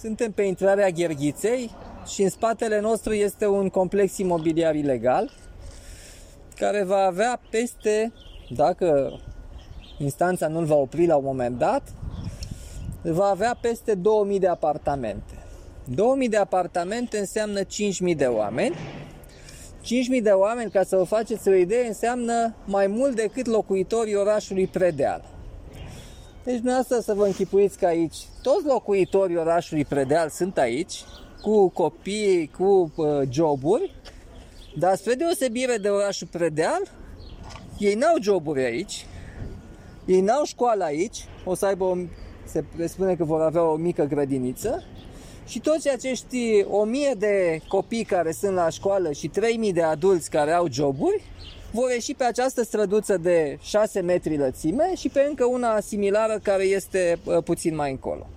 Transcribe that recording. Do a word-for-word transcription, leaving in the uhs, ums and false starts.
Suntem pe intrarea Gherghiței și în spatele nostru este un complex imobiliar ilegal care va avea peste, dacă instanța nu-l va opri la un moment dat, va avea peste două mii de apartamente. două mii de apartamente înseamnă cinci mii de oameni. cinci mii de oameni, ca să vă faceți o idee, înseamnă mai mult decât locuitorii orașului Predeal. Deci dumneavoastră să vă închipuiți că aici toți locuitorii orașului Predeal sunt aici, cu copii, cu uh, joburi, dar spre deosebire de orașul Predeal, ei n-au joburi aici, ei n-au școală aici, o să aibă, o, se presupune că vor avea o mică grădiniță, și toți acești o mie de copii care sunt la școală și trei mii de adulți care au joburi vor ieși pe această străduță de șase metri lățime și pe încă una similară care este puțin mai încolo.